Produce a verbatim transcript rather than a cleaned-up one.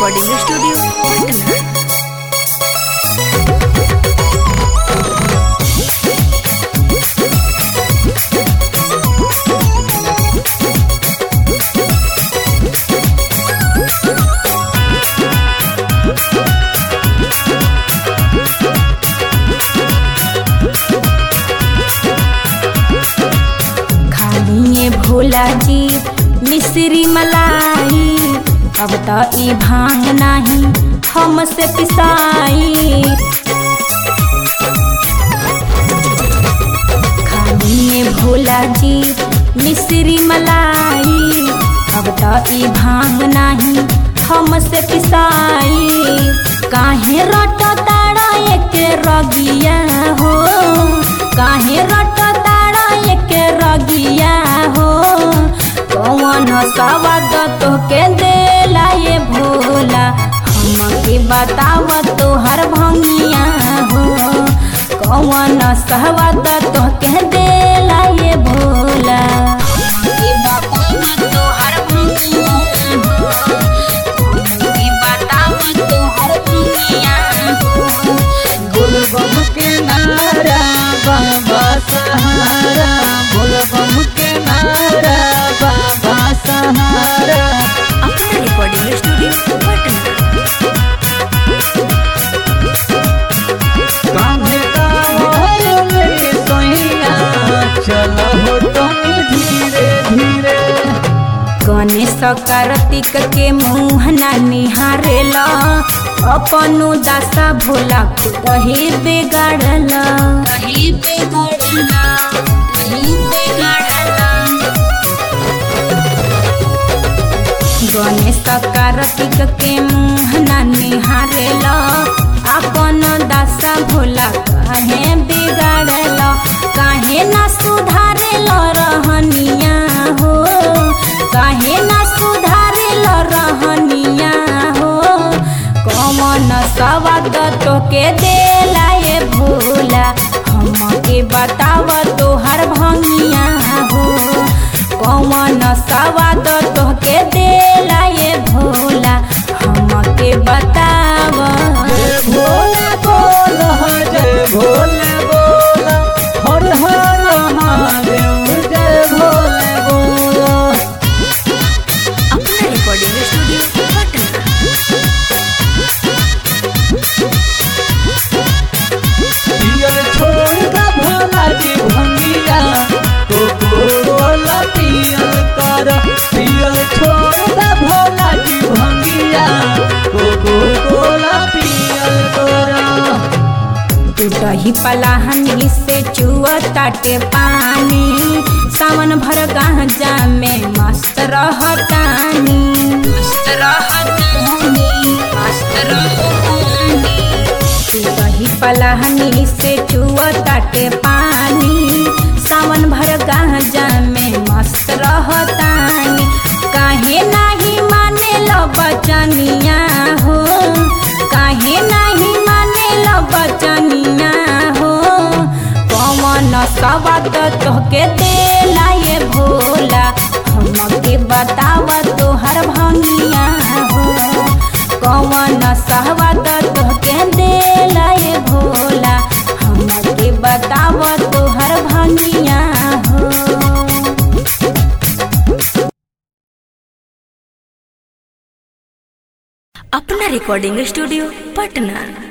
Recording studio Patna. खानिए भोला जी मिश्री मलाई, अब तो ई भांग नहीं हमसे पिसाई। खानिए भोला जी मिश्री मलाई, अब तो ई भांग नहीं हमसे पिसाई। काहे रट तारा एक रगिया हो, काहे रट तारा एक रगिया हो। कौन सवाद तोके देला ये भोला, हमके बताव तोहर भंगिया हो। कौन सवाद तोके देला ये भोला, हमके बताव तोहर भंगिया हो। हमके बताव तोहर भंगिया हो। बोलबम के नारा बाबा सहारा, बोलबम के नारा बाबा सहारा। अपना रिकॉर्डिंग स्टूडियो पटना। कान्हे कांवर लेके सोइया, चलो हो तुम धीरे धीरे। गणेश कार्तिक के मुँह ना निहारेला, अपनो दासा भोला कहीं बिगाड़ला, कहीं बिगाड़ला, कहीं बिगाड़ला। गणेश कार्तिक के मुँह ना निहारेला, अपन दासा भोला कहे बिगाड़ला। काहे ना सुधारेला रहनिया हो, काहे ना सुधारेला रहनिया हो। कौन सवाद तोके देला ये भोला, हमके बताव तोहर भंगिया हो। कौन सवाद तोके देला ये भोला, हमके बताव। भोला बोल जय भोले बोल, हर हर महादेव जय भोले बोल। अपना रिकॉर्डिंग स्टूडियो पटना। पियल छोड़ का भोला जी भंगिया, तो कोला पियल कर। पियल छोड़ का भोला जी भंगिया, तो कोला पियल कर। टूटही पलाहनी से चुआ ताटे पानी, सावन भर गांजा में मस्त रहतानी, मस्त रहतानी, मस्त रहतानी। टूटही पलाहनी से चुआ ताटे पानी, सावन भर गांजा में मस्त रहतानी। काहे नाही माने लो बचनिया हो, काहे नाही माने लो बचनिया हो। कौन सवाद तोहके देला ये भोला, हमके बताव तोहर भंगिया हो। कौन सवाद तोहके देला ये भोला, हमके बताव तोहर भंगिया हो। अपना रिकॉर्डिंग स्टूडियो पटना।